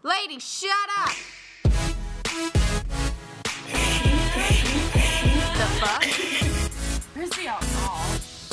Lady, shut up! The fuck? Where's the alcohol?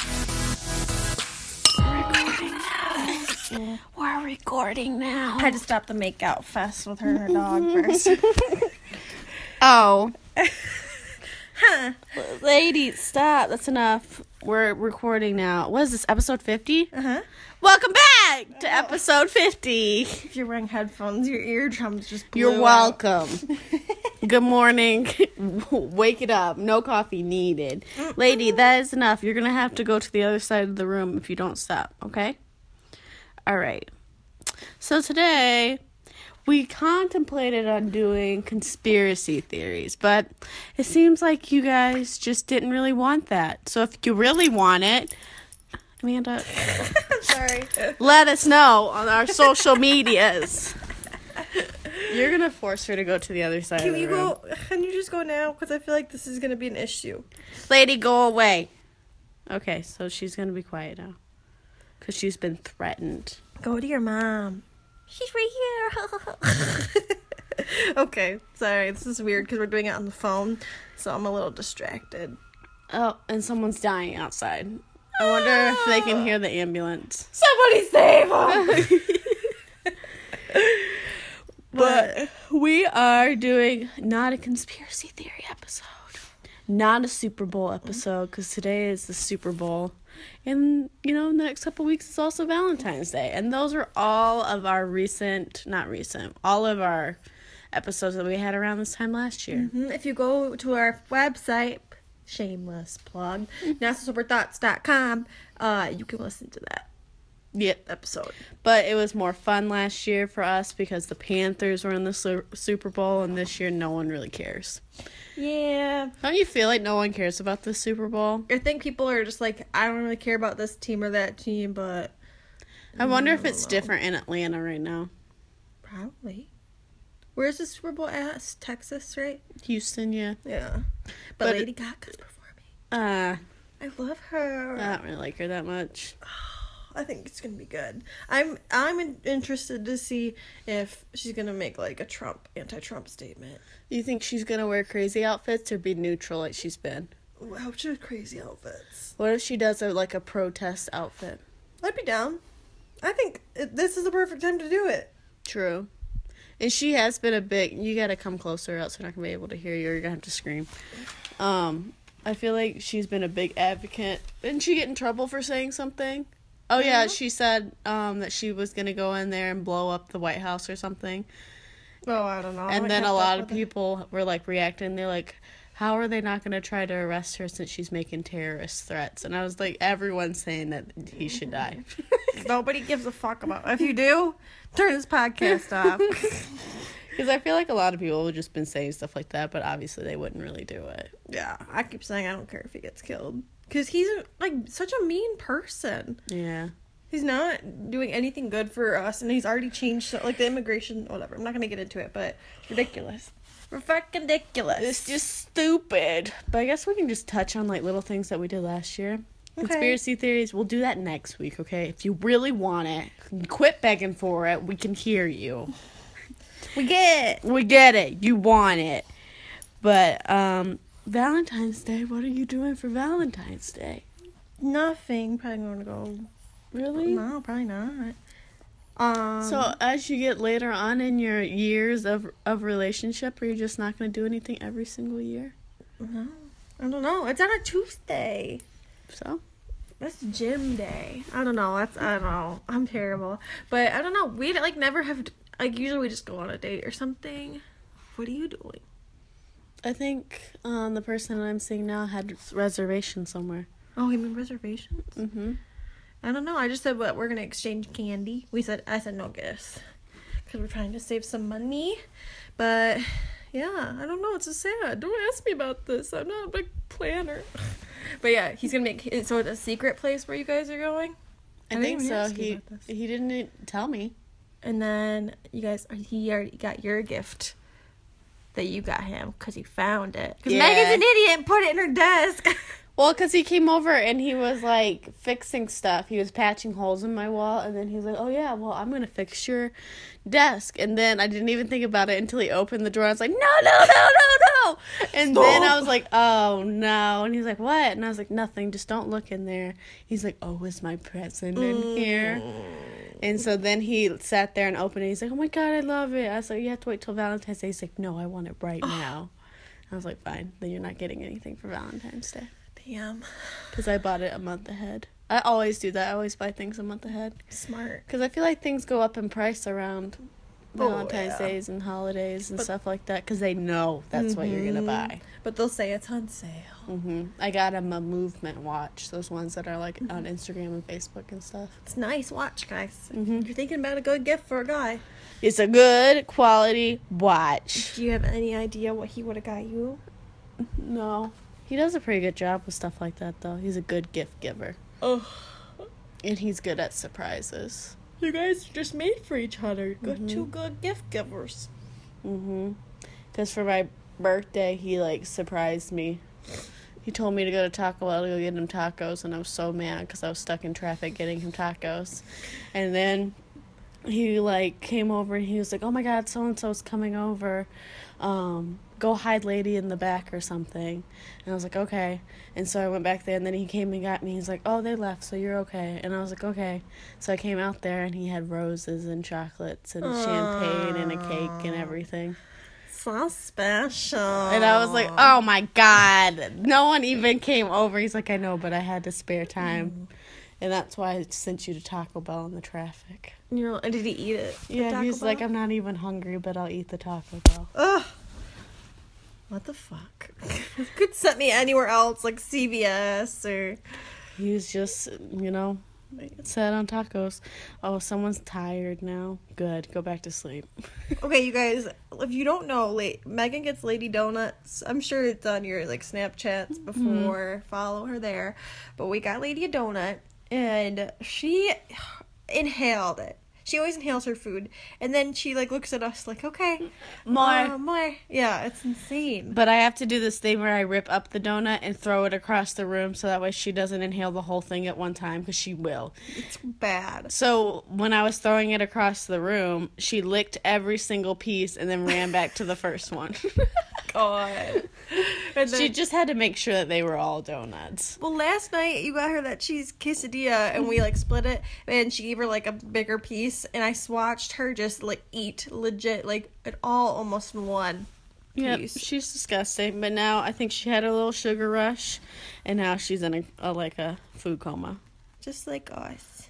We're recording now. I had to stop the make-out fest with her and her dog first. Oh. Huh. Lady, stop. That's enough. We're recording now. What is this, episode 50? Uh-huh. Welcome back to episode 50. If you're wearing headphones, your eardrums just blew You're out. welcome. Good morning. Wake it up. No coffee needed. Lady, that is enough. You're going to have to go to the other side of the room if you don't stop, okay? All right. So today, we contemplated on doing conspiracy theories, but it seems like you guys just didn't really want that. So if you really want it, Amanda, Sorry. let us know on our social medias. You're going to force her to go to the other side of the room. Can you just go now? Because I feel like this is going to be an issue. Lady, go away. Okay, so she's going to be quiet now. Because she's been threatened. Go to your mom. She's right here. Okay, sorry. This is weird because we're doing it on the phone, so I'm a little distracted. Oh, and someone's dying outside. I wonder if they can hear the ambulance. Somebody save him! But we are doing not a conspiracy theory episode. Not a Super Bowl episode, because today is the Super Bowl. And, the next couple weeks is also Valentine's Day. And those are all of our all of our episodes that we had around this time last year. Mm-hmm. If you go to our website, shameless plug, nationalsuperthoughts.com, you can listen to that episode. But it was more fun last year for us because the Panthers were in the Super Bowl, and this year no one really cares. Yeah. Don't you feel like no one cares about the Super Bowl? I think people are just like, I don't really care about this team or that team, but I wonder if it's different in Atlanta right now. probably. Where's the Super Bowl at? Texas, right? Houston, yeah. Yeah. But Lady Gaga's performing. I love her. I don't really like her that much. I think it's gonna be good. I'm interested to see if she's gonna make like a anti-Trump statement. Do you think she's gonna wear crazy outfits or be neutral like she's been? Wow, she has crazy outfits. What if she does a protest outfit? I'd be down. I think this is the perfect time to do it. True. And she has been you gotta come closer, else we're not gonna be able to hear you, or you're gonna have to scream. I feel like she's been a big advocate. Didn't she get in trouble for saying something? Oh, yeah, she said that she was going to go in there and blow up the White House or something. Oh, I don't know. And then a lot of people were, reacting. They're like, how are they not going to try to arrest her since she's making terrorist threats? And I was like, everyone's saying that he should die. Nobody gives a fuck about it. If you do, turn this podcast off. Because I feel like a lot of people have just been saying stuff like that, but obviously they wouldn't really do it. Yeah, I keep saying I don't care if he gets killed. Because he's, such a mean person. Yeah. He's not doing anything good for us, and he's already changed, the immigration, whatever. I'm not going to get into it, but it's ridiculous. We're fucking ridiculous. It's just stupid. But I guess we can just touch on, little things that we did last year. Okay. Conspiracy theories, we'll do that next week, okay? If you really want it, quit begging for it. We can hear you. We get it. You want it. But, Valentine's Day, what are you doing for Valentine's Day? Nothing. Probably going to go. Really? No, probably not. So as you get later on in your years of relationship, are you just not going to do anything every single year? No. I don't know. It's on a Tuesday. So? That's gym day. I don't know. I don't know. I'm terrible. But I don't know. We never have, usually we just go on a date or something. What are you doing? I think the person I'm seeing now had reservations somewhere. Oh, you mean reservations? Mm-hmm. I don't know. I just said, we're going to exchange candy. I said no gifts. Because we're trying to save some money. But, yeah, I don't know. It's just sad. Don't ask me about this. I'm not a big planner. But, yeah, he's going to make it. So it's a secret place where you guys are going? I think so. He didn't tell me. And then he already got your gift that you got him because he found it. Because Megan's an idiot and put it in her desk. Well, because he came over and he was, like, fixing stuff. He was patching holes in my wall, and then he was like, oh, yeah, well, I'm going to fix your desk. And then I didn't even think about it until he opened the door. I was like, no. And then I was like, oh, no. And he's like, what? And I was like, nothing. Just don't look in there. He's like, oh, is my present in here? And so then he sat there and opened it. He's like, oh, my God, I love it. I was like, you have to wait till Valentine's Day. He's like, no, I want it right now. I was like, fine. Then you're not getting anything for Valentine's Day. Damn. Because I bought it a month ahead. I always do that. I always buy things a month ahead. Smart. Because I feel like things go up in price around Valentine's Days and holidays and stuff like that. Because they know that's what you're going to buy. But they'll say it's on sale. I got him a movement watch. Those ones that are like on Instagram and Facebook and stuff. It's a nice watch, guys. You're thinking about a good gift for a guy. It's a good quality watch. Do you have any idea what he would have got you? No. He does a pretty good job with stuff like that, though. He's a good gift giver. Oh. And he's good at surprises. You guys are just made for each other. Two good gift givers. Because for my birthday, he, like, surprised me. He told me to go to Taco Bell to go get him tacos, and I was so mad because I was stuck in traffic getting him tacos. And then he, like, came over and he was like, oh, my God, so-and-so's coming over. Go hide lady in the back or something. And I was like, okay. And so I went back there, and then he came and got me. He's like, oh, they left, so you're okay. And I was like, okay. So I came out there, and he had roses and chocolates and champagne and a cake and everything. So special. And I was like, oh, my God. No one even came over. He's like, I know, but I had to spare time. And that's why I sent you to Taco Bell in the traffic. And did he eat it? Yeah, he's like, I'm not even hungry, but I'll eat the Taco Bell. Ugh. What the fuck? Could send me anywhere else, like CVS or... He was just, set on tacos. Oh, someone's tired now. Good. Go back to sleep. Okay, you guys, if you don't know, Megan gets Lady Donuts. I'm sure it's on your, like, Snapchats before. Follow her there. But we got Lady a donut, and she inhaled it. She always inhales her food. And then she, like, looks at us like, okay. More. Yeah, it's insane. But I have to do this thing where I rip up the donut and throw it across the room so that way she doesn't inhale the whole thing at one time, because she will. It's bad. So when I was throwing it across the room, she licked every single piece and then ran back to the first one. God. And then, she just had to make sure that they were all donuts. Well, last night you got her that cheese quesadilla, and we, like, split it, and she gave her, like, a bigger piece, and I watched her just, like, eat legit, like, it all almost in one piece. Yeah, she's disgusting, but now I think she had a little sugar rush, and now she's in a food coma. Just like us.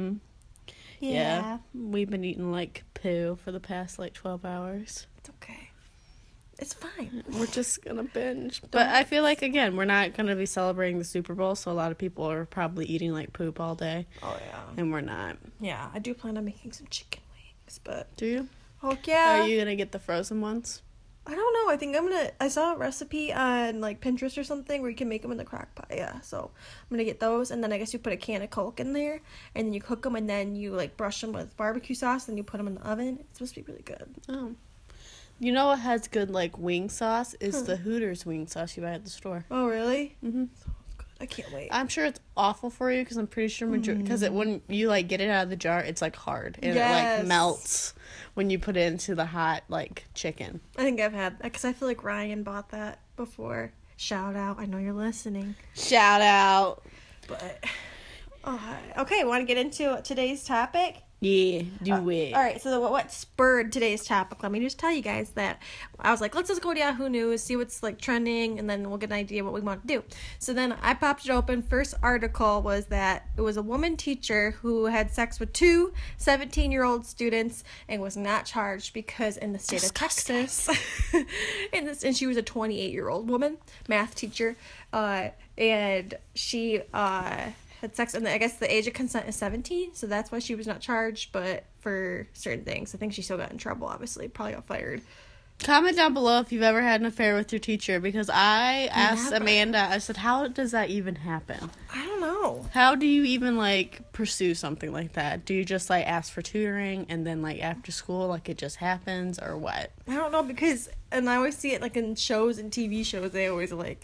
Yeah. We've been eating, like, poo for the past, like, 12 hours. It's okay. It's fine. We're just gonna binge. But I feel like, again, we're not gonna be celebrating the Super Bowl, so a lot of people are probably eating, like, poop all day. Oh, yeah. And we're not. Yeah, I do plan on making some chicken wings, but... Do you? Oh, yeah. Are you gonna get the frozen ones? I don't know. I think I saw a recipe on, like, Pinterest or something where you can make them in the crock pot. Yeah, so I'm gonna get those, and then I guess you put a can of Coke in there, and then you cook them, and then you, like, brush them with barbecue sauce, and you put them in the oven. It's supposed to be really good. Oh. You know what has good, like, wing sauce is the Hooters wing sauce you buy at the store. Oh, really? Mm-hmm. Sounds good. I can't wait. I'm sure it's awful for you because I'm pretty sure because when you, like, get it out of the jar, it's, like, hard. And it, like, melts when you put it into the hot, like, chicken. I think I've had that because I feel like Ryan bought that before. Shout out. I know you're listening. Shout out. But, okay, want to get into today's topic? Yeah, do it. All right, so what spurred today's topic? Let me just tell you guys that I was like, let's just go to Yahoo News, see what's, like, trending, and then we'll get an idea what we want to do. So then I popped it open. First article was that it was a woman teacher who had sex with two 17-year-old students and was not charged because in the state of Texas, and she was a 28-year-old woman, math teacher, and she had sex, and I guess the age of consent is 17, so that's why she was not charged, but for certain things. I think she still got in trouble, obviously. Probably got fired. Comment down below if you've ever had an affair with your teacher, because I asked Amanda, I said, how does that even happen? I don't know. How do you even, like, pursue something like that? Do you just, like, ask for tutoring, and then, like, after school, like, it just happens, or what? I don't know, because, and I always see it, like, in shows and TV shows, they always, like,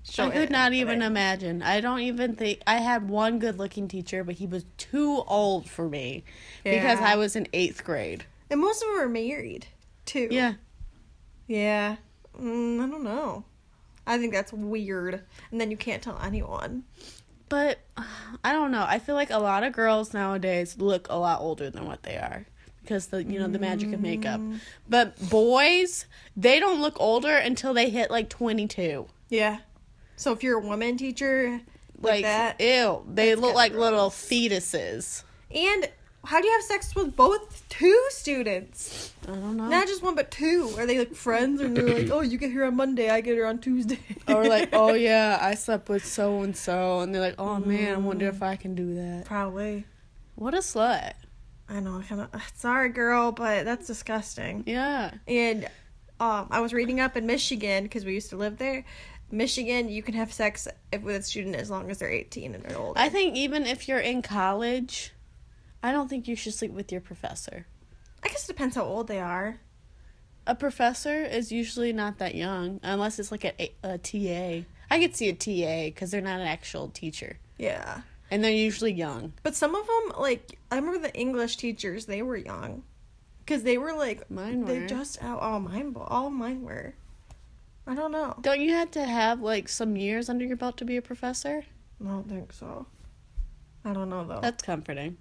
I could not even imagine. I don't even think I had one good-looking teacher, but he was too old for me because I was in 8th grade. And most of them were married, too. Yeah. Yeah. I don't know. I think that's weird. And then you can't tell anyone. But I don't know. I feel like a lot of girls nowadays look a lot older than what they are because the magic of makeup. But boys, they don't look older until they hit like 22. Yeah. So if you're a woman teacher like that, ew, they look like gross. little fetuses. And how do you have sex with both two students? I don't know. Not just one, but two. Are they like friends, or they're like, oh, you get here on Monday, I get here on Tuesday? Or like, oh yeah, I slept with so and so, and they're like, oh man, I wonder if I can do that. Probably. What a slut. I know. Sorry, girl, but that's disgusting. Yeah. And I was reading up in Michigan because we used to live there. Michigan, you can have sex with a student as long as they're 18 and older. I think even if you're in college, I don't think you should sleep with your professor. I guess it depends how old they are. A professor is usually not that young, unless it's like a TA. I could see a TA because they're not an actual teacher. Yeah. And they're usually young. But some of them, like, I remember the English teachers, they were young. Because they were like, Mine were. they just, all mine were. I don't know. Don't you have to have, like, some years under your belt to be a professor? I don't think so. I don't know, though. That's comforting.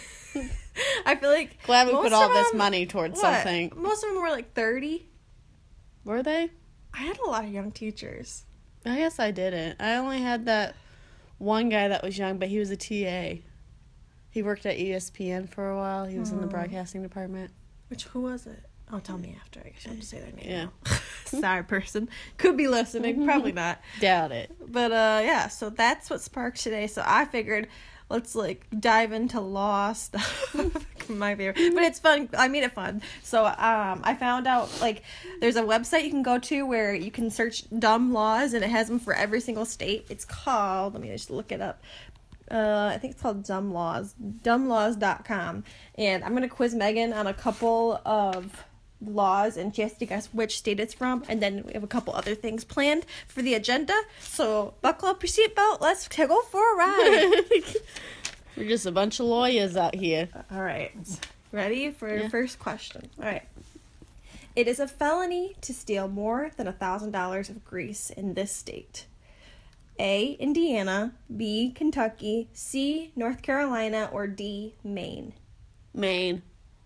I feel like... Glad we most put all of this them- money towards what? something. Most of them were like 30. Were they? I had a lot of young teachers. I guess I didn't. I only had that one guy that was young, but he was a TA. He worked at ESPN for a while. He was in the broadcasting department. Who was it? Oh, tell me after. I guess I have to say their name. Yeah. now. Sorry, person. Could be listening. Probably not. Doubt it. But, yeah, so that's what sparked today. So I figured let's, like, dive into law stuff. My favorite. But it's fun. I made it fun. So, I found out, like, there's a website you can go to where you can search dumb laws, and it has them for every single state. It's called, let me just look it up. I think it's called Dumb Laws. Dumblaws.com. And I'm going to quiz Megan on a couple of laws, and she has to guess which state it's from. And then we have a couple other things planned for the agenda. So buckle up your seatbelt. Let's go for a ride. We're just a bunch of lawyers out here. All right. Ready for your first question? All right. It is a felony to steal more than $1,000 of grease in this state. A, Indiana, B, Kentucky, C, North Carolina, or D, Maine. Maine.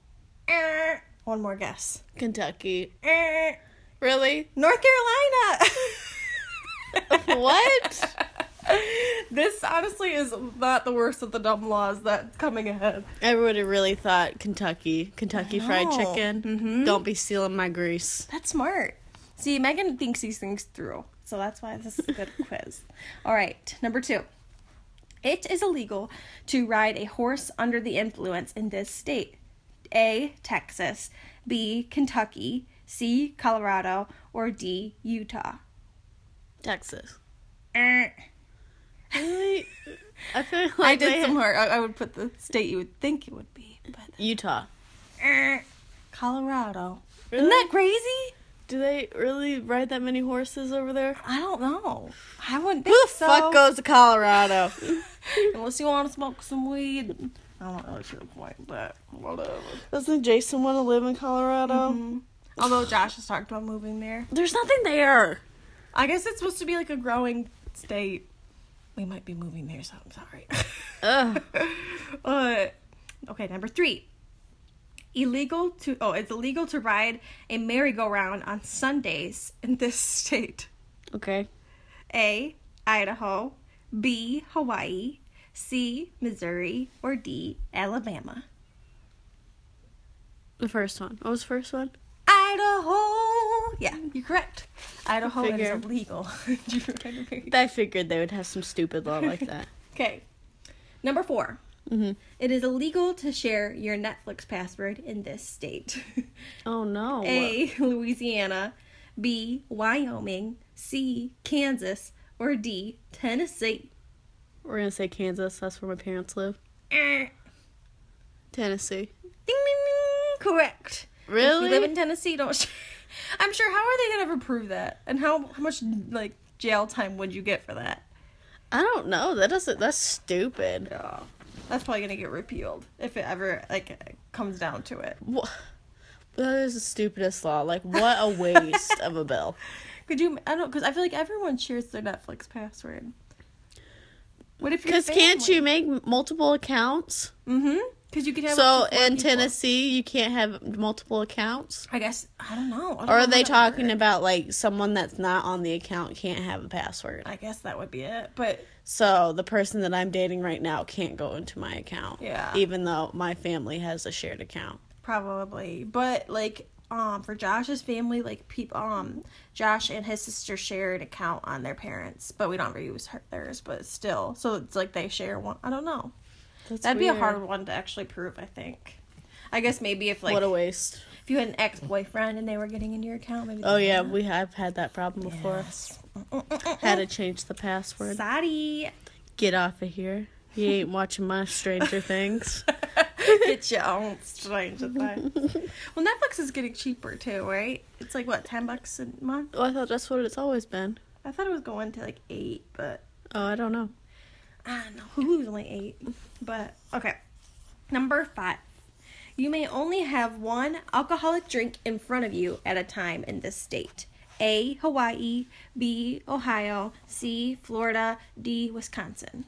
One more guess. Kentucky. Really? North Carolina! What? This honestly is not the worst of the dumb laws that's coming ahead. Everybody really thought Kentucky. Kentucky Fried know. Chicken. Mhm. Don't be stealing my grease. That's smart. See, Megan thinks these things through. So that's why this is a good quiz. All right, number 2. It is illegal to ride a horse under the influence in this state. A, Texas, B, Kentucky, C, Colorado, or D, Utah. Texas. Eh. Really? I feel like I did some hard. I would put the state you would think it would be, but Utah. Colorado. Really? Isn't that crazy? Do they really ride that many horses over there? I don't know. I wouldn't Who think the so. fuck goes to Colorado? Unless you want to smoke some weed. I don't know to the point, but whatever. Doesn't Jason want to live in Colorado? Mm-hmm. Although Josh has talked about moving there. There's nothing there. I guess it's supposed to be like a growing state. We might be moving there, so I'm sorry. Ugh. Okay, number 3. It's illegal to ride a merry-go-round on Sundays in this state. Okay. A, Idaho, B, Hawaii, C, Missouri, or D, Alabama. The first one. What was the first one? Idaho! Yeah, you're correct. Idaho is Figured. illegal. I figured they would have some stupid law like that. Okay. Number 4. Mm-hmm. It is illegal to share your Netflix password in this state. Oh, no. A, Louisiana, B, Wyoming, C, Kansas, or D, Tennessee. We're going to say Kansas. That's where my parents live. Eh. Tennessee. Ding, ding, ding. Correct. Really? If you live in Tennessee, don't share. I'm sure, how are they going to ever prove that? And how much, like, jail time would you get for that? I don't know. That's stupid. Yeah. That's probably going to get repealed if it ever, like, comes down to it. What? That is the stupidest law. Like, what a waste of a bill. Could you, I don't, because I feel like everyone shares their Netflix password. What if you're Because can't you make multiple accounts? Mm-hmm. Because you could have. So up to 4 in people. Tennessee, you can't have multiple accounts? I guess, I don't know. Or are they talking about, like, someone that's not on the account can't have a password? I guess that would be it. But So the person that I'm dating right now can't go into my account. Yeah. Even though my family has a shared account. probably. But, like, for Josh's family, like, Josh and his sister share an account on their parents. But we don't ever use theirs, but still. So it's like they share one. I don't know. That'd be a hard one to actually prove, I think. I guess maybe if, like, What a waste. if you had an ex-boyfriend and they were getting into your account, maybe. Oh, yeah, I've had that problem before. Yes. Had to change the password. Sorry. Get off of here. You ain't watching my Stranger Things. Get your own Stranger Things. Well, Netflix is getting cheaper too, right? It's like what, $10 a month? Well, I thought that's what it's always been. I thought it was going to like 8, but Oh, I don't know. I don't know. Hulu's only 8, but okay. Number 5. You may only have one alcoholic drink in front of you at a time in this state. A, Hawaii. B, Ohio. C, Florida. D, Wisconsin.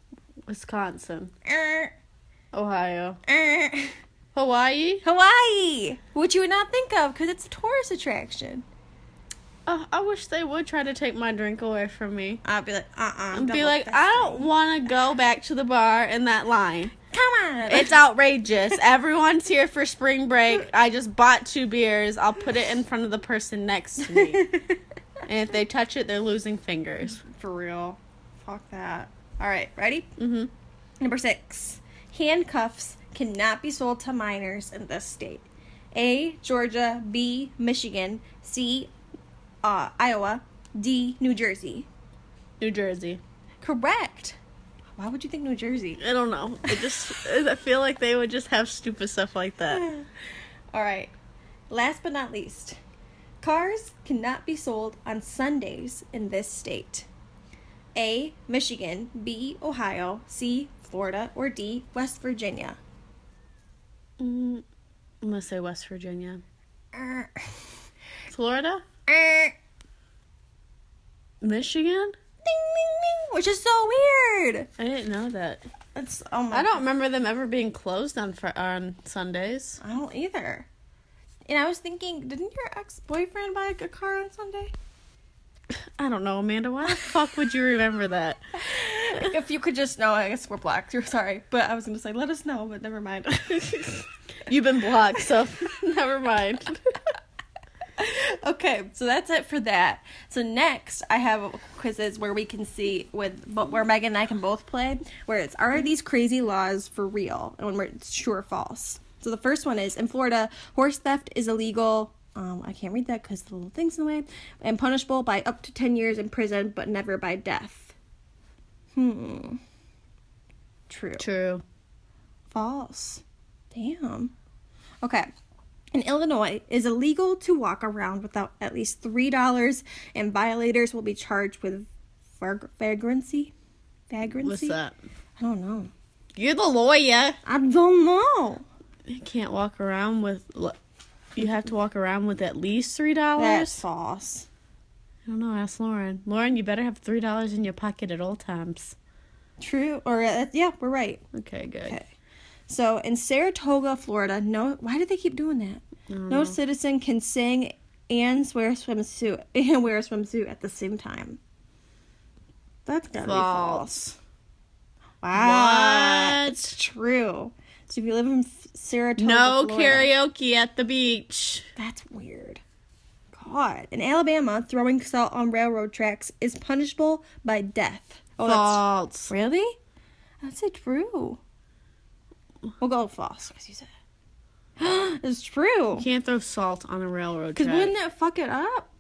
Wisconsin. Er, Ohio. er. Hawaii? Hawaii! Which you would not think of because it's a tourist attraction. Oh, I wish they would try to take my drink away from me. I'd be like, And be like, I don't want to go back to the bar in that line. Come on. It's outrageous. Everyone's here for spring break. I just bought 2 beers. I'll put it in front of the person next to me. And if they touch it, they're losing fingers. For real. Fuck that. All right, ready? Mm-hmm. Number 6. Handcuffs cannot be sold to minors in this state. A, Georgia. B, Michigan. C, Iowa. D, New Jersey. New Jersey. Correct. Why would you think New Jersey? I don't know. I feel like they would just have stupid stuff like that. All right. Last but not least. Cars cannot be sold on Sundays in this state. A, Michigan. B, Ohio. C, Florida. Or D, West Virginia. I'm going to say West Virginia. Er, Florida? er. Michigan? Ding, ding, ding, which is so weird. I didn't know that. It's oh my. I don't remember them ever being closed on Sundays. I don't either. And I was thinking, didn't your ex-boyfriend buy a car on Sunday? I don't know, Amanda. Why the fuck would you remember that? If you could just know, I guess we're blocked. You're sorry, but I was gonna say let us know, but never mind. You've been blocked, so never mind. Okay, so that's it for that. So next, I have quizzes where we can see where Megan and I can both play. Where it's, are these crazy laws for real, and when it's true or false. So the first one is, in Florida, horse theft is illegal. I can't read that because the little thing's in the way. And punishable by up to 10 years in prison, but never by death. True. True. False. Damn. Okay. In Illinois, it is illegal to walk around without at least $3, and violators will be charged with vagrancy. What's that? I don't know. You're the lawyer. I don't know. You can't walk around with... You have to walk around with at least $3? That's false. I don't know. Ask Lauren. Lauren, you better have $3 in your pocket at all times. True. Or, yeah, we're right. Okay, good. Okay. So, in Saratoga, Florida, why do they keep doing that? No citizen can sing and wear a swimsuit at the same time. That's gotta be false. Wow. What? It's true. So if you live in Saratoga, No Florida, karaoke at the beach. that's weird. God. In Alabama, throwing salt on railroad tracks is punishable by death. False. That's really? That's it true. We'll go false because you said it. It's true. You can't throw salt on a railroad Because track. wouldn't that fuck it up?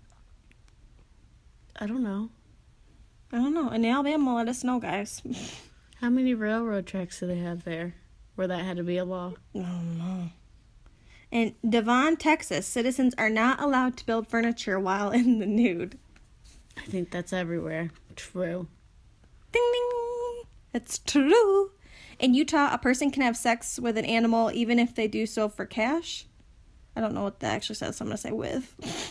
I don't know. I don't know. In Alabama, let us know, guys. How many railroad tracks do they have there where that had to be a law? I don't know. In Devon, Texas, citizens are not allowed to build furniture while in the nude. I think that's everywhere. True. Ding ding. That's true. In Utah, a person can have sex with an animal even if they do so for cash. I don't know what that actually says, so I'm going to say with.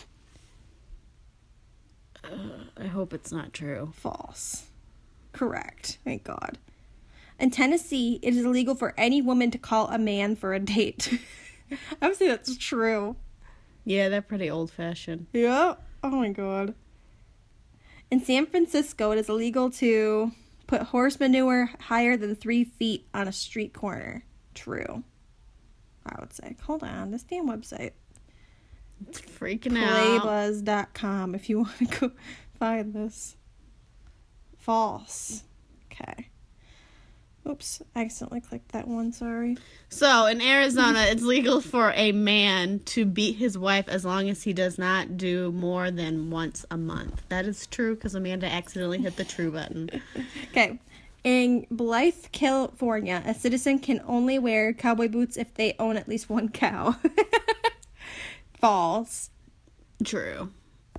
I hope it's not true. False. Correct. Thank God. In Tennessee, it is illegal for any woman to call a man for a date. I would say that's true. Yeah, they're pretty old-fashioned. Yeah. Oh my God. In San Francisco, it is illegal to put horse manure higher than 3 feet on a street corner. True. I would say. Hold on. This damn website. It's freaking out. Playbuzz.com if you want to go find this. False. Okay. Oops. I accidentally clicked that one. Sorry. So, in Arizona, it's legal for a man to beat his wife as long as he does not do more than once a month. That is true because Amanda accidentally hit the true button. Okay. In Blythe, California, a citizen can only wear cowboy boots if they own at least one cow. False. True.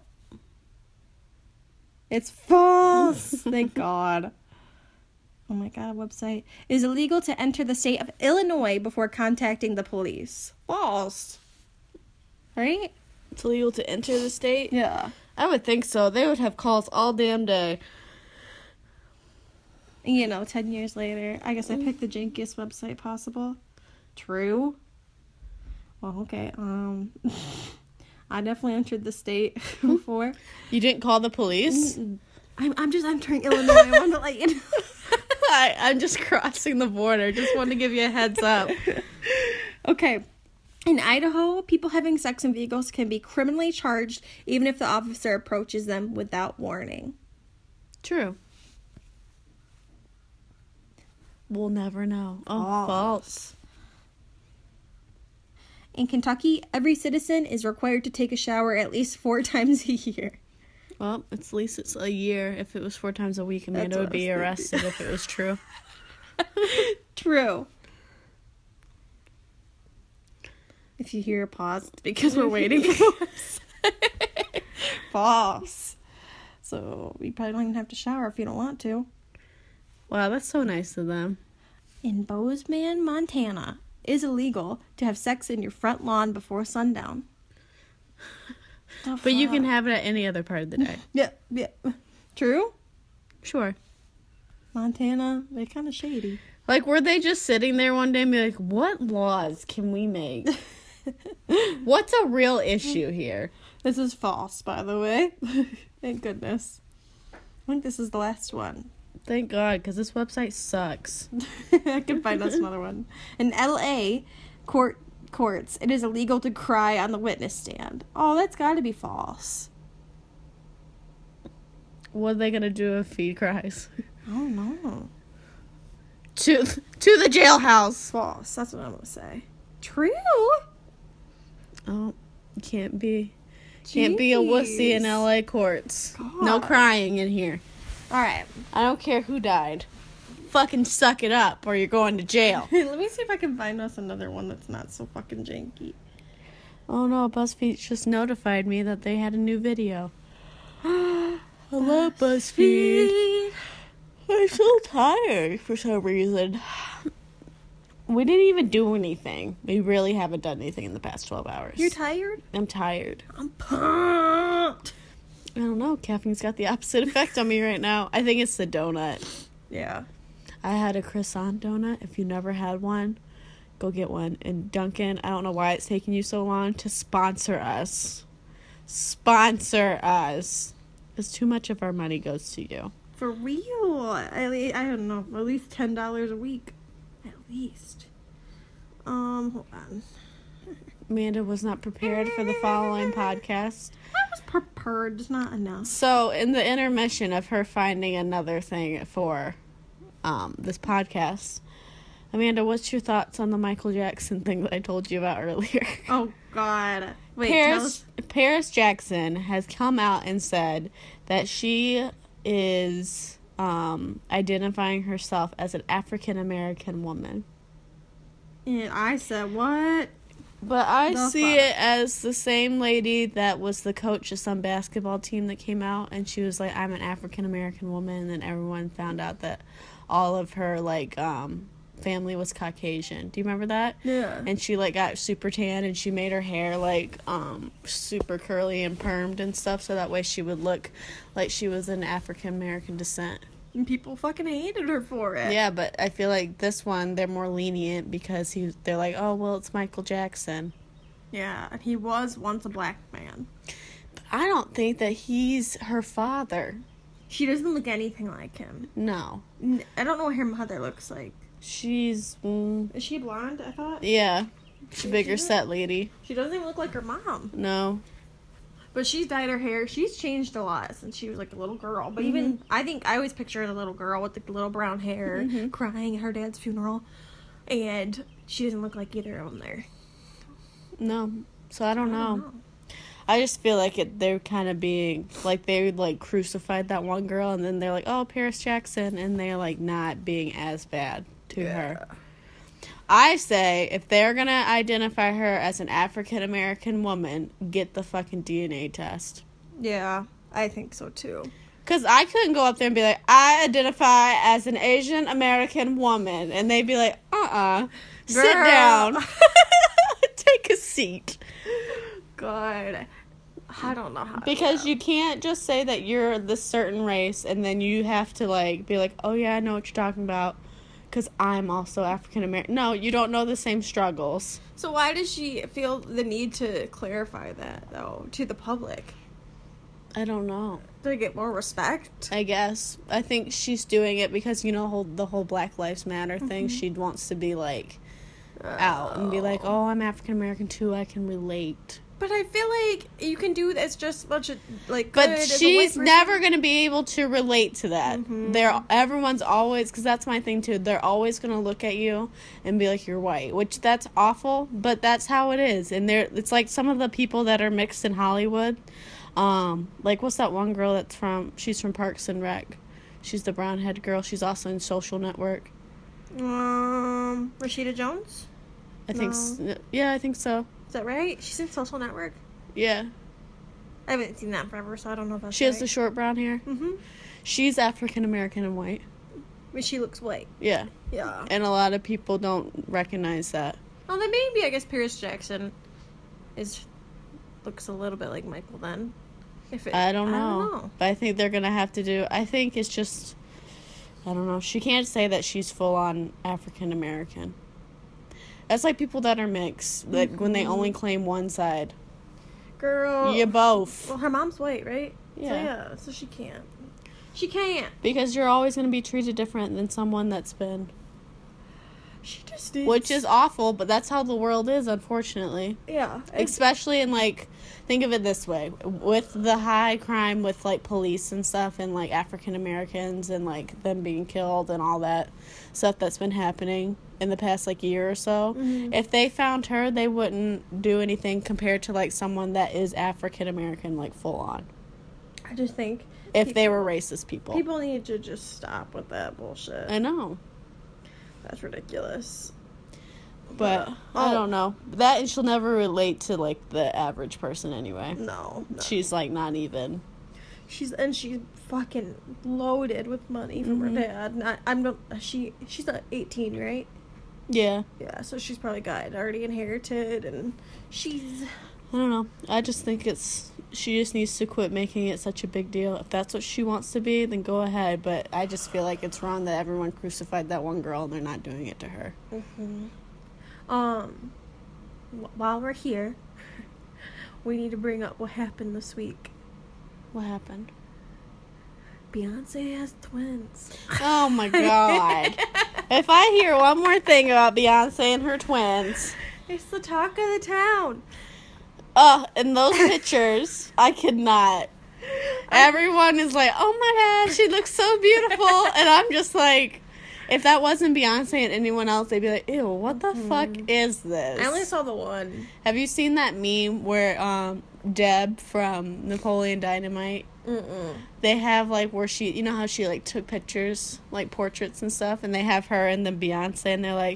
It's false. Thank God. Oh my God, website. It is illegal to enter the state of Illinois before contacting the police. False. Right? It's illegal to enter the state? Yeah. I would think so. They would have calls all damn day. 10 years later. I guess I picked the jankiest website possible. True. Well, okay. I definitely entered the state before. You didn't call the police? I'm just entering Illinois. I wanted to let you know. I'm just crossing the border. Just wanted to give you a heads up. Okay. In Idaho, people having sex in vehicles can be criminally charged even if the officer approaches them without warning. True. We'll never know. Oh, false. In Kentucky, every citizen is required to take a shower at least 4 times a year. Well, at least it's a year. If it was 4 times a week, Amanda would be arrested if it was true. True. If you hear a pause, it's because we're waiting for the website. False. So, you probably don't even have to shower if you don't want to. Wow, that's so nice of them. In Bozeman, Montana, it is illegal to have sex in your front lawn before sundown. But you can have it at any other part of the day. Yeah. True? Sure. Montana, they're kind of shady. Like, were they just sitting there one day and be like, what laws can we make? What's a real issue here? This is false, by the way. Thank goodness. I think this is the last one. Thank God, because this website sucks. I can find us another one. In L.A., courts, it is illegal to cry on the witness stand. Oh, that's got to be false. What are they going to do if he cries? I don't know. To the jailhouse. False. That's what I'm going to say. True. Oh, can't be. Can't be a wussy in LA courts. God. No crying in here. All right. I don't care who died. Fucking suck it up or you're going to jail. Let me see if I can find us another one that's not so fucking janky. Oh no, BuzzFeed just notified me that they had a new video. Hello, BuzzFeed. I'm so tired for some reason. We didn't even do anything. We really haven't done anything in the past 12 hours. You're tired? I'm tired. I'm pumped. I don't know. Caffeine's got the opposite effect on me right now. I think it's the donut. Yeah. I had a croissant donut. If you never had one, go get one. And Dunkin', I don't know why it's taking you so long to sponsor us. Sponsor us. Because too much of our money goes to you. For real. I don't know. At least $10 a week. At least. Hold on. Amanda was not prepared for the following podcast. I was prepared, just not enough. So, in the intermission of her finding another thing for this podcast, Amanda, what's your thoughts on the Michael Jackson thing that I told you about earlier? Oh, God. Wait, Paris Jackson has come out and said that she is identifying herself as an African-American woman. And I said, what? But I The see fuck? it as the same lady that was the coach of some basketball team that came out, and she was like, I'm an African-American woman, and then everyone found out that all of her, like, family was Caucasian. Do you remember that? Yeah. And she, like, got super tan, and she made her hair, like, super curly and permed and stuff, so that way she would look like she was an African-American descent. And people fucking hated her for it. Yeah, but I feel like this one, they're more lenient because they're like, oh, well, it's Michael Jackson. Yeah, and he was once a black man. But I don't think that he's her father. She doesn't look anything like him. No. I don't know what her mother looks like. She's, Is she blonde, I thought? yeah. She's a bigger She set lady. She doesn't even look like her mom. No. But she's dyed her hair. She's changed a lot since she was like a little girl. But even, I think I always picture her as a little girl with the little brown hair, crying at her dad's funeral. And she doesn't look like either of them there. No. So I don't know. I just feel like they're kind of being, like, they, like, crucified that one girl, and then they're like, oh, Paris Jackson, and they're, like, not being as bad to her. I say, if they're gonna identify her as an African-American woman, get the fucking DNA test. Yeah, I think so too. Because I couldn't go up there and be like, I identify as an Asian American woman. And they'd be like, sit Girl. down. Take a seat. God. I don't know how. Because you can't just say that you're this certain race and then you have to, like, be like, oh, yeah, I know what you're talking about. Because I'm also African American. No, you don't know the same struggles. So why does she feel the need to clarify that, though, to the public? I don't know. To get more respect? I guess. I think she's doing it because, you know, the whole Black Lives Matter thing. She wants to be, like, out and be like, oh, I'm African American too. I can relate. But I feel like you can do this just as much, like, But good as a white she's person. never going to be able to relate to that. Everyone's always, because that's my thing too, they're always going to look at you and be like, you're white, which that's awful, but that's how it is. And it's like some of the people that are mixed in Hollywood, like, what's that one girl she's from Parks and Rec. She's the brown-head girl. She's also in Social Network. Rashida Jones? I think, yeah, I think so. Is that right? She's in Social Network? Yeah. I haven't seen that in forever, so I don't know if that's She has right. the short brown hair. Mm-hmm. She's African American and white. But she looks white. Yeah. Yeah. And a lot of people don't recognize that. Well, then maybe, I guess, Paris Jackson looks a little bit like Michael then. I don't know. But I think they're going to have to I think it's just, I don't know. She can't say that she's full on African American. That's like people that are mixed, like when they only claim one side. Girl. You both. Well, her mom's white, right? Yeah. So she can't. She can't. Because you're always going to be treated different than someone that's been. She just is. Which is awful, but that's how the world is, unfortunately. Yeah. Especially in, like, think of it this way. With the high crime with, like, police and stuff and, like, African Americans and, like, them being killed and all that stuff that's been happening in the past, like, year or so. Mm-hmm. If they found her, they wouldn't do anything compared to, like, someone that is African American, like, full on. I just think. If they were racist people. People need to just stop with that bullshit. I know. That's ridiculous. But I don't know. That, and she'll never relate to, like, the average person anyway. No. She's, like, not even. She's fucking loaded with money from her dad. She's not 18, right? Yeah. Yeah, so she's probably got it already inherited, and she's. I don't know. I just think she just needs to quit making it such a big deal. If that's what she wants to be, then go ahead. But I just feel like it's wrong that everyone crucified that one girl and they're not doing it to her. While we're here, we need to bring up what happened this week. What happened? Beyonce has twins. Oh my god. If I hear one more thing about Beyonce and her twins. It's the talk of the town. In those pictures, I could not. Everyone is like, oh my god, she looks so beautiful. And I'm just like, if that wasn't Beyonce and anyone else, they'd be like, ew, what the fuck is this? I only saw the one. Have you seen that meme where Deb from Napoleon Dynamite, they have, like, where she, you know how she, like, took pictures, like, portraits and stuff, and they have her and then Beyonce, and they're like,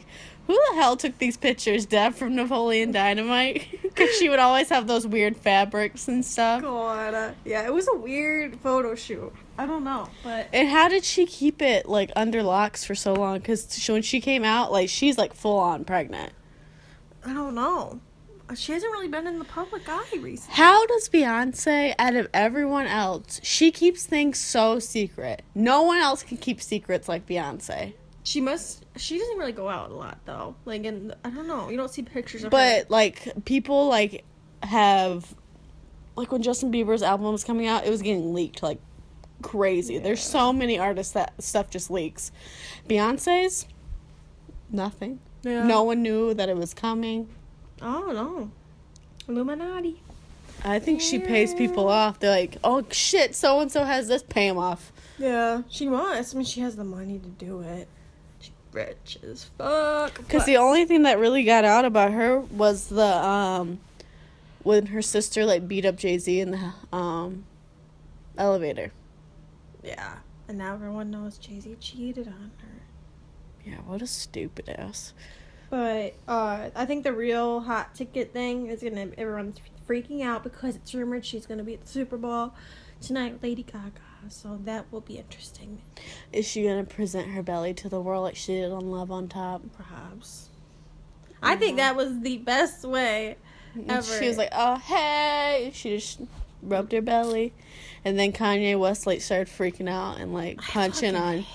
Who the hell took these pictures? Deb from Napoleon Dynamite? Because she would always have those weird fabrics and stuff. God. Yeah, it was a weird photo shoot. I don't know, but... And how did she keep it, like, under locks for so long? Because when she came out, like, she's, like, full-on pregnant. I don't know. She hasn't really been in the public eye recently. How does Beyonce, out of everyone else, she keeps things so secret? No one else can keep secrets like Beyonce. She doesn't really go out a lot, though. Like, I don't know. You don't see pictures of her. But, like, people, like, have... Like, when Justin Bieber's album was coming out, it was getting leaked, like, crazy. Yeah. There's so many artists that stuff just leaks. Beyonce's, nothing. Yeah. No one knew that it was coming. Oh, no. Illuminati. I think she pays people off. They're like, oh, shit, so-and-so has this. Pay him off. Yeah, she must. I mean, she has the money to do it. She's rich as fuck. Because the only thing that really got out about her was the, when her sister, like, beat up Jay-Z in the, elevator. Yeah. And now everyone knows Jay-Z cheated on her. Yeah, what a stupid ass. But I think the real hot ticket thing is everyone's freaking out because it's rumored she's gonna be at the Super Bowl tonight with Lady Gaga. So that will be interesting. Is she gonna present her belly to the world like she did on Love on Top? Perhaps. I think that was the best way ever. She was like, "Oh hey," she just rubbed her belly, and then Kanye West like started freaking out and like punching on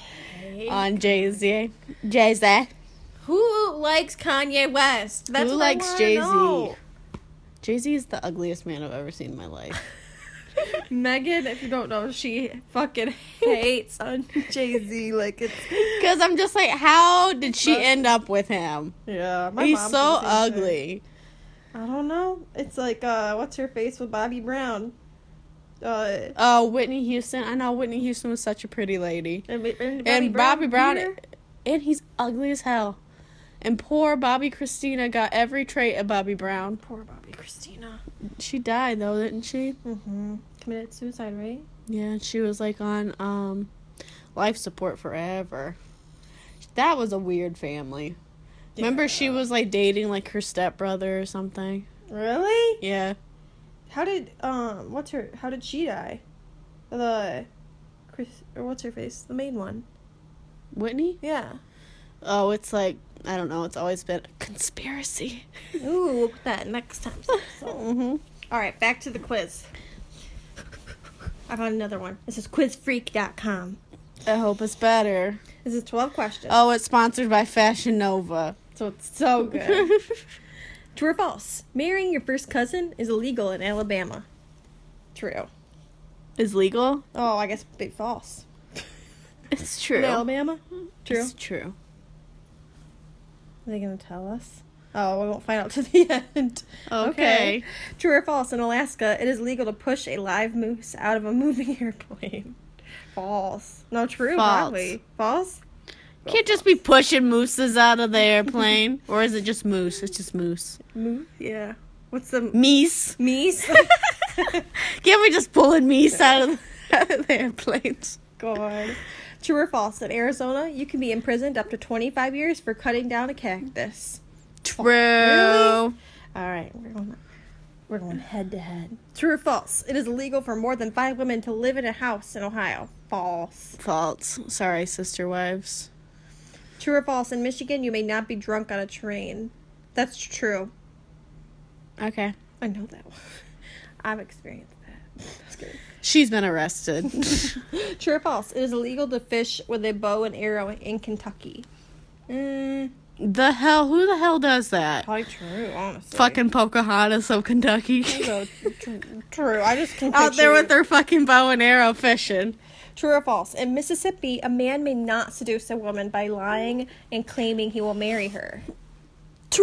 Jay-Z. Jay-Z. Who likes Kanye West? Who likes Jay-Z? Jay-Z is the ugliest man I've ever seen in my life. Megan, if you don't know, she fucking hates on Jay-Z. Like, it's... Because I'm just like, how did she end up with him? Yeah. He's so ugly. I don't know. It's like, what's her face with Bobby Brown? Whitney Houston. I know Whitney Houston was such a pretty lady. And Bobby Brown, and he's ugly as hell. And poor Bobby Christina got every trait of Bobby Brown. Poor Bobby Christina. She died though, didn't she? Mm-hmm. Committed suicide, right? Yeah, she was like on life support forever. That was a weird family. Yeah. Remember she was like dating like her stepbrother or something. Really? Yeah. How did how did she die? What's her face? The main one. Whitney? Yeah. Oh, it's like, I don't know, it's always been a conspiracy. Ooh, we'll put that next time. Mm-hmm. Alright, back to the quiz. I found another one. This is quizfreak.com. I hope it's better. This is 12 questions. Oh, it's sponsored by Fashion Nova. So it's so good. True or false? Marrying your first cousin is illegal in Alabama. True. Is legal? Oh, I guess big false. It's true. In Alabama? True. It's true. Are they going to tell us? Oh, we won't find out to the end. Okay. True or false? In Alaska, it is legal to push a live moose out of a moving airplane. False. No, true. False. Probably. False? Can't just be pushing mooses out of the airplane. Or is it just moose? It's just moose. Moose? Yeah. What's the... Meese. Meese? Can't we just pulling meese out of the airplanes? God. True or false? In Arizona, you can be imprisoned up to 25 years for cutting down a cactus. True. Really? All right, we're going head to head. True or false? It is illegal for more than 5 women to live in a house in Ohio. False. False. Sorry, sister wives. True or false? In Michigan, you may not be drunk on a train. That's true. Okay. I know that one. I've experienced that. That's good. She's been arrested. True or false? It is illegal to fish with a bow and arrow in Kentucky. The hell? Who the hell does that? Probably true, honestly. Fucking Pocahontas of Kentucky. True. I just can out there with their fucking bow and arrow fishing. True or false? In Mississippi, a man may not seduce a woman by lying and claiming he will marry her. True!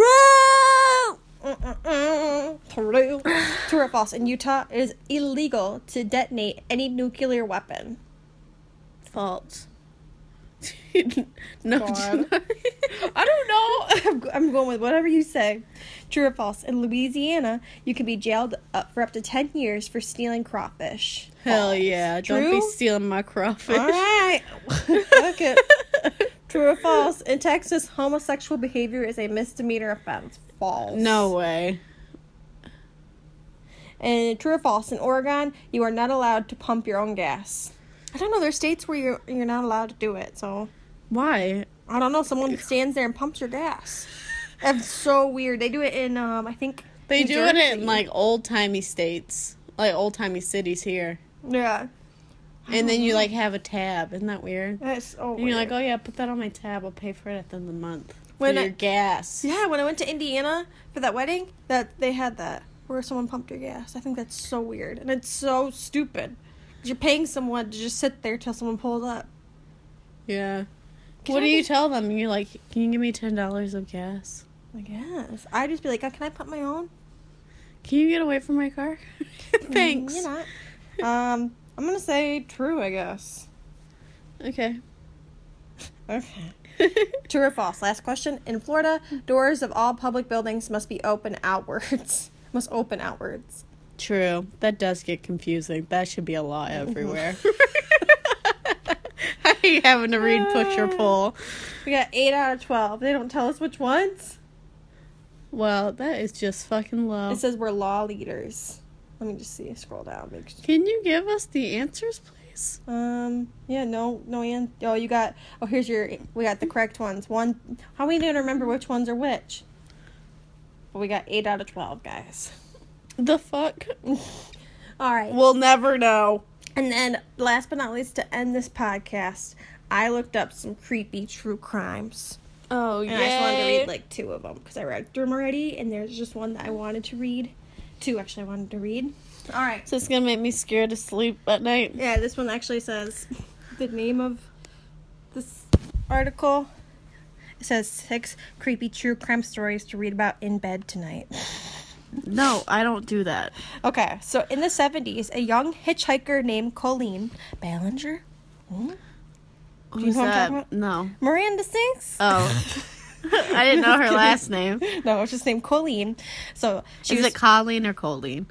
True. True or false? In Utah, it is illegal to detonate any nuclear weapon. False. No. I don't know. I'm going with whatever you say. True or false? In Louisiana, you can be jailed for up to 10 years for stealing crawfish. Hell yeah. True? Don't be stealing my crawfish. All right. Fuck it. True or false? In Texas, homosexual behavior is a misdemeanor offense. False. No way. And true or false? In Oregon, you are not allowed to pump your own gas. I don't know. There's states where you're not allowed to do it. So Why? I don't know. Someone stands there and pumps your gas. That's so weird. They do it in I think They New do it Jersey. in like old-timey states. Like old-timey cities here. Yeah. And then you like have a tab. Isn't that weird? That's so And weird. you're like, oh yeah, put that on my tab. I'll pay for it at the end of the month. When For I- your gas. Yeah, when I went to Indiana for that wedding, that they had that where someone pumped your gas. I think that's so weird and it's so stupid. 'Cause you're paying someone to just sit there till someone pulls up. Yeah. Can What I do you be- tell them? You're like, can you give me $10 of gas? I guess I'd just be like, oh, can I pump my own? Can you get away from my car? Thanks. You're not. I'm gonna say true. I guess. Okay. Okay. True or false? Last question. In Florida, doors of all public buildings must be open outwards. Must open outwards. True. That does get confusing. That should be a law everywhere. How are you having to read push or pull? We got 8 out of 12. They don't tell us which ones. Well, that is just fucking low. It says we're law leaders. Let me just see. Scroll down. Make sure. Can you give us the answers, please? Yeah, no, oh, you got, we got the correct ones. How are we going to remember which ones are which? But we got 8 out of 12, guys. The fuck? All right. We'll never know. And then, last but not least, to end this podcast, I looked up some creepy true crimes. Oh, And I just wanted to read, like, 2 of them, because I read through them already, and there's just one that I wanted to read. 2, actually, I wanted to read. All right. So it's gonna make me scared to sleep at night. Yeah, this one actually says the name of this article. It says 6 creepy true crime stories to read about in bed tonight. No, I don't do that. Okay, so in the 70s, a young hitchhiker named Colleen Ballinger. Who's know what I'm that? talking about? No. Miranda Sings? Oh. I didn't know her last name. No, it's just named Colleen. So she Is was, it Colleen or Colleen?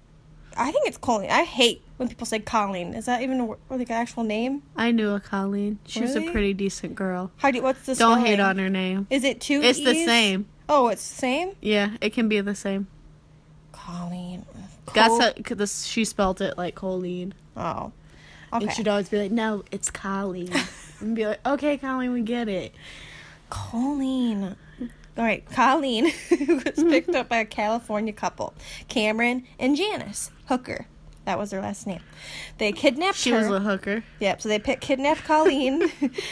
I think it's Colleen. I hate when people say Colleen. Is that even like an actual name? I knew a Colleen. She was a Really? pretty decent girl. What's the Don't spelling? hate on her name. Is it 2 It's the E's? same. Oh, it's the same? Yeah, it can be the same. Colleen. That's she spelled it like Colleen. Oh. Okay. And she'd always be like, no, it's Colleen. And be like, okay, Colleen, we get it. Colleen. All right, Colleen was picked up by a California couple, Cameron and Janice Hooker. That was their last name. They kidnapped She her. was a hooker. Yep, so they kidnapped Colleen.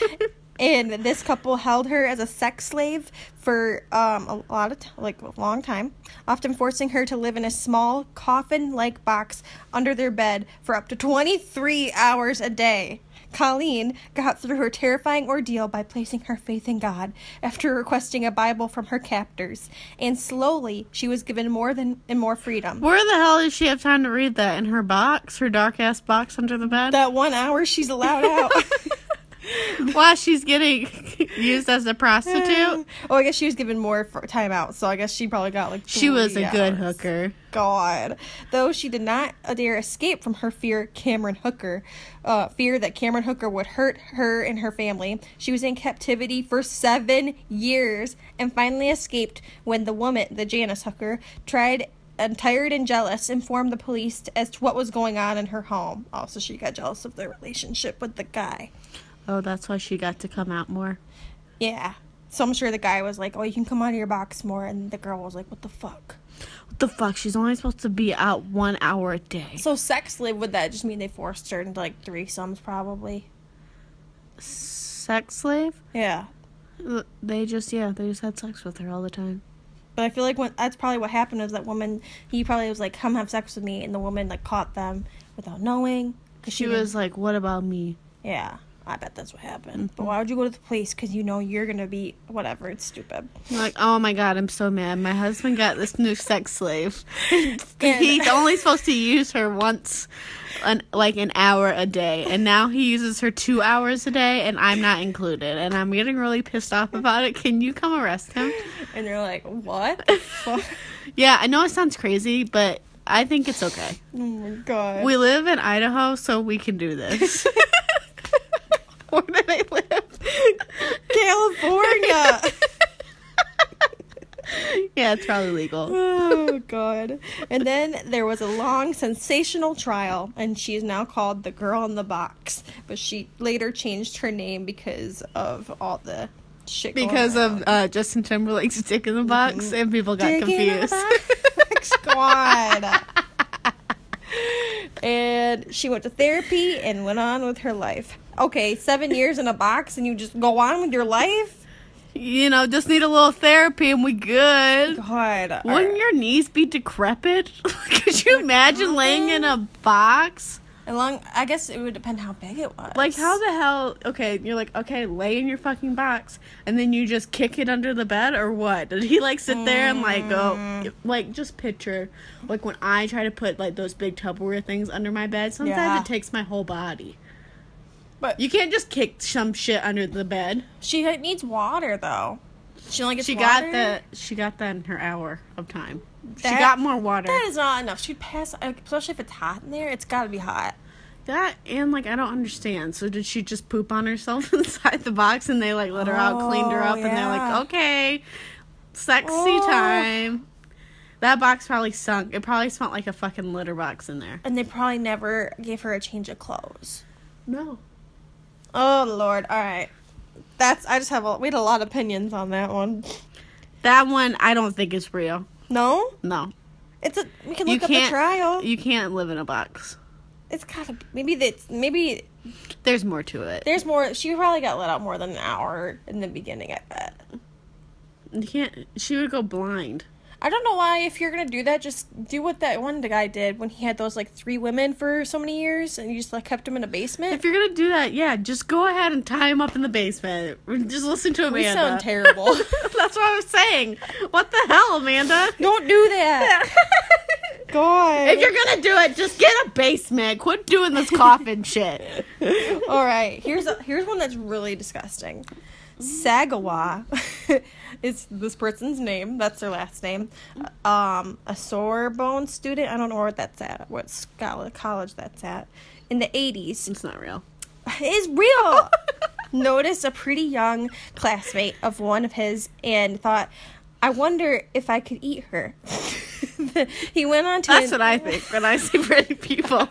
And this couple held her as a sex slave for a long time, often forcing her to live in a small coffin-like box under their bed for up to 23 hours a day. Colleen got through her terrifying ordeal by placing her faith in God after requesting a Bible from her captors, and slowly she was given more freedom. Where the hell does she have time to read that? In her box? Her dark-ass box under the bed? That 1 hour she's allowed out. While she's getting used as a prostitute? Oh, I guess she was given more time out, so I guess she probably got like 3 She was a good hours. hooker. God. Though she did not dare escape from her fear that Cameron Hooker would hurt her and her family, she was in captivity for 7 years and finally escaped when the Janice Hooker, tried and tired and jealous, informed the police as to what was going on in her home. Oh, so she got jealous of their relationship with the guy. Oh, that's why she got to come out more. Yeah. So I'm sure the guy was like, oh, you can come out of your box more. And the girl was like, what the fuck? What the fuck? She's only supposed to be out 1 hour a day. So sex slave, would that just mean they forced her into like threesomes probably? Sex slave? Yeah. They just had sex with her all the time. But I feel like that's probably what happened was that woman, he probably was like, come have sex with me. And the woman like caught them without knowing. Cause She was like, what about me? Yeah. I bet that's what happened. But why would you go to the police? Because you know you're going to be, whatever, it's stupid. Like, oh my god, I'm so mad. My husband got this new sex slave. He's only supposed to use her once, an hour a day. And now he uses her 2 hours a day, and I'm not included. And I'm getting really pissed off about it. Can you come arrest him? And they're like, what the fuck? Yeah, I know it sounds crazy, but I think it's okay. Oh my god. We live in Idaho, so we can do this. Where do they live? California. Yeah, it's probably legal. Oh, God. And then there was a long, sensational trial, and she is now called the Girl in the Box. But she later changed her name because of all the shit going Because on. of Justin Timberlake's dick in the box, and people got Dick in the confused. box. God. And she went to therapy and went on with her life. Okay, 7 years in a box and you just go on with your life? You know, just need a little therapy and we good. God. Wouldn't your knees be decrepit? Could you imagine laying in a box? I guess it would depend how big it was. Like, how the hell... Okay, you're like, okay, lay in your fucking box. And then you just kick it under the bed, or what? Did he, like, sit there and, like, go... Like, just picture, like, when I try to put, like, those big Tupperware things under my bed, sometimes Yeah. it takes my whole body. But You can't just kick some shit under the bed. she needs water, though. She only gets She water? got that in her hour of time. She That- got more water. That is not enough. She'd pass, especially if it's hot in there. It's got to be hot. That, and, like, I don't understand. So did she just poop on herself inside the box and they, like, let her out, cleaned her up, and they're yeah. like, okay, sexy Oh. time. That box probably sunk. It probably smelled like a fucking litter box in there. And they probably never gave her a change of clothes. No. Oh, Lord. All right. We had a lot of opinions on that one. That one, I don't think is real. No? No. We can look up the trial. You can't live in a box. It's gotta maybe There's more to it. there's more. She probably got let out more than an hour in the beginning, I bet. You can't, she would go blind. I don't know why, if you're gonna do that, just do what that one guy did when he had those, like, 3 women for so many years, and you just, like, kept them in a basement. If you're gonna do that, yeah, just go ahead and tie him up in the basement. Just listen to Amanda. We sound terrible. That's what I was saying. What the hell, Amanda? Don't do that. God. If you're gonna do it, just get a basement. Quit doing this coffin shit. All right, here's one that's really disgusting. Sagawa is this person's name. That's their last name. A Sorbonne student. I don't know where that's at. What college that's at. In the 80s. It's not real. It's real. Noticed a pretty young classmate of one of his and thought, I wonder if I could eat her. He went on to... That's what I think when I see pretty people.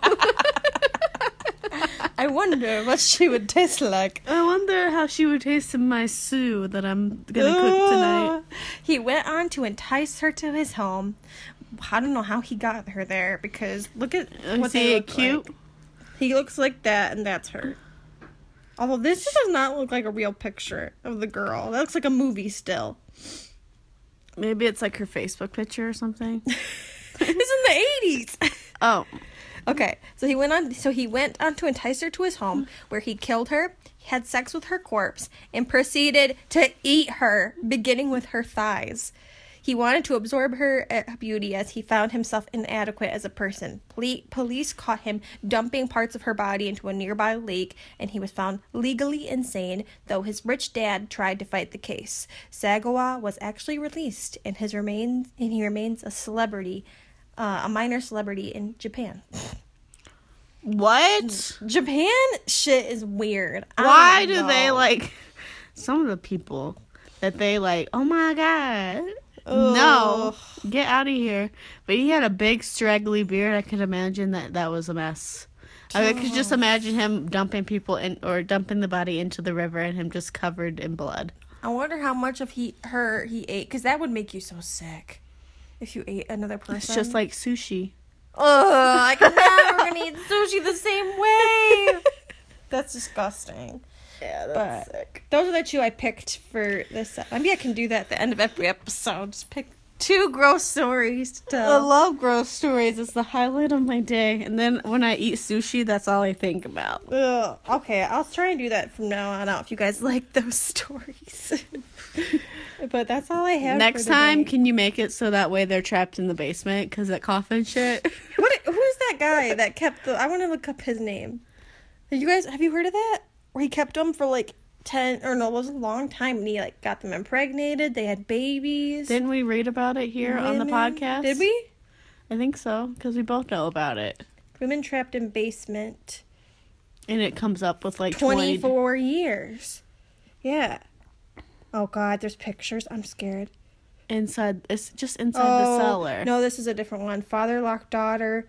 I wonder what she would taste like. I wonder how she would taste in my stew that I'm gonna cook tonight. He went on to entice her to his home. I don't know how he got her there, because look at what Is they he look cute? like. He looks like that, and that's her. Although this does not look like a real picture of the girl. That looks like a movie still. Maybe it's like her Facebook picture or something. It's in the 80s. Oh. Okay, so he went on to entice her to his home, where he killed her, had sex with her corpse, and proceeded to eat her, beginning with her thighs. He wanted to absorb her beauty as he found himself inadequate as a person. Police caught him dumping parts of her body into a nearby lake, and he was found legally insane, though his rich dad tried to fight the case. Sagawa was actually released, and he remains a celebrity, a minor celebrity in Japan. What? Japan shit is weird. Why do they like some of the people that they like, oh my god. No. Get out of here. But he had a big straggly beard. I could imagine that was a mess. I could just imagine him dumping people in, or dumping the body into the river and him just covered in blood. I wonder how much of he ate, because that would make you so sick if you ate another person. It's just like sushi. I could never gonna eat sushi the same way. That's disgusting. Yeah, that's sick. Those are the 2 I picked for this. Maybe I can do that at the end of every episode. Just pick 2 gross stories to tell. I love gross stories. It's the highlight of my day. And then when I eat sushi, that's all I think about. Ugh. Okay, I'll try and do that from now on out if you guys like those stories. But that's all I have. Next time, can you make it so that way they're trapped in the basement? Because that coffin shit. Who's that guy that kept I want to look up his name. Have you heard of that? Where he kept them for like 10, or no, it was a long time, and he like got them impregnated. They had babies. Didn't we read about it here on the podcast? Did we? I think so, because we both know about it. Women trapped in basement. And it comes up with like 24 years. Yeah. Oh, God, there's pictures. I'm scared. Inside, it's just inside the cellar. No, this is a different one. Father locked daughter.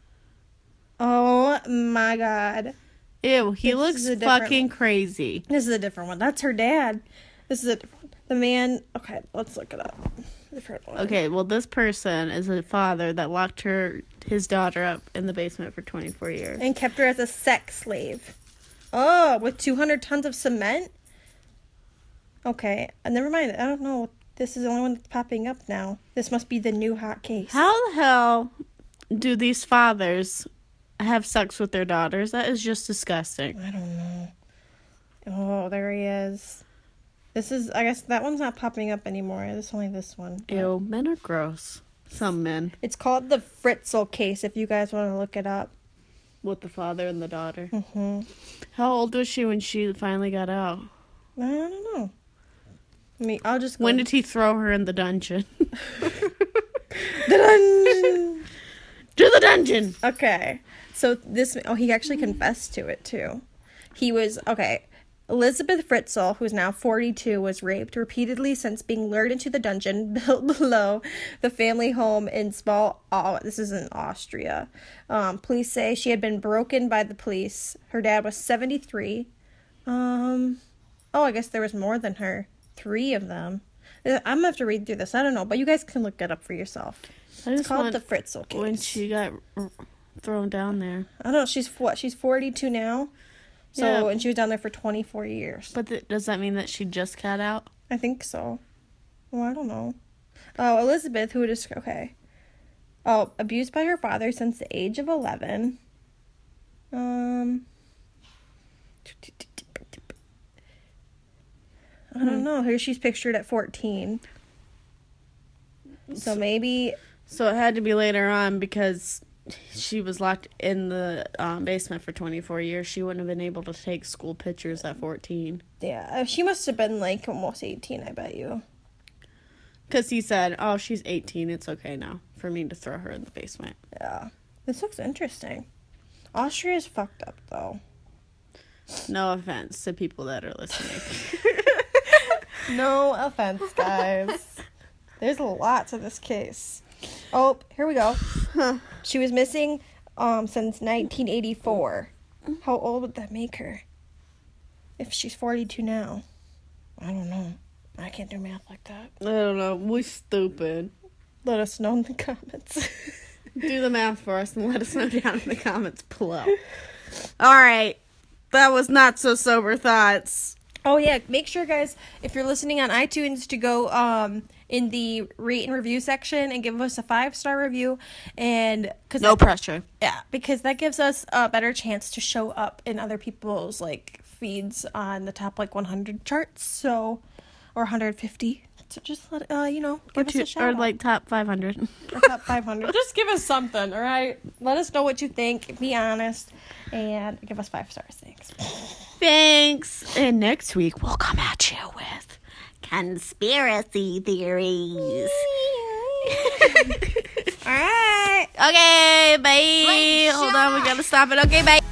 Oh, my God. Ew, he This looks is a different fucking one. crazy. This is a different one. That's her dad. This is a different one. The man. Okay, let's look it up. Different one. Okay, well, this person is a father that locked his daughter up in the basement for 24 years. And kept her as a sex slave. Oh, with 200 tons of cement? Okay, never mind. I don't know. This is the only one that's popping up now. This must be the new hot case. How the hell do these fathers have sex with their daughters? That is just disgusting. I don't know. Oh, there he is. This is, I guess that one's not popping up anymore. It's only this one. Ew, men are gross. Some men. It's called the Fritzl case if you guys want to look it up. With the father and the daughter. Mm-hmm. How old was she when she finally got out? I don't know. I mean, I'll just go. When did he throw her in the dungeon? Dun-dun! To the dungeon! Okay. So this, he actually confessed to it too. He was, okay. Elizabeth Fritzl, who's now 42, was raped repeatedly since being lured into the dungeon built below the family home in this is in Austria. Police say she had been broken by the police. Her dad was 73. I guess there was more than her. 3 of them. I'm gonna have to read through this. I don't know, but you guys can look it up for yourself. It's called the Fritzl case. When she got thrown down there. I don't know. She's 42 now. So, Yeah. and she was down there for 24 years. But does that mean that she just got out? I think so. Well, I don't know. Oh, Elizabeth, who is, okay. Oh, abused by her father since the age of 11. I don't know. Here she's pictured at 14. So maybe... So it had to be later on because she was locked in the basement for 24 years. She wouldn't have been able to take school pictures at 14. Yeah, she must have been, like, almost 18, I bet you. Because he said, oh, she's 18. It's okay now for me to throw her in the basement. Yeah. This looks interesting. Austria's fucked up, though. No offense to people that are listening. No offense, guys. There's a lot to this case. Oh, here we go. She was missing since 1984. How old would that make her? If she's 42 now. I don't know. I can't do math like that. I don't know. We're stupid. Let us know in the comments. Do the math for us and let us know down in the comments below. All right. That was Not So Sober Thoughts. Oh, yeah. Make sure, guys, if you're listening on iTunes, to go in the rate and review section and give us a 5-star review. And No pressure. Yeah, because that gives us a better chance to show up in other people's, like, feeds on the top, like, 100 charts. So, or 150. So just let, give us a shout Or out. like top 500. Or top 500. Just give us something, all right? Let us know what you think. Be honest. And give us 5 stars. Thanks. Thanks. And next week, we'll come at you with conspiracy theories. All right. Okay, bye. Hold on, we gotta stop it. Okay, bye.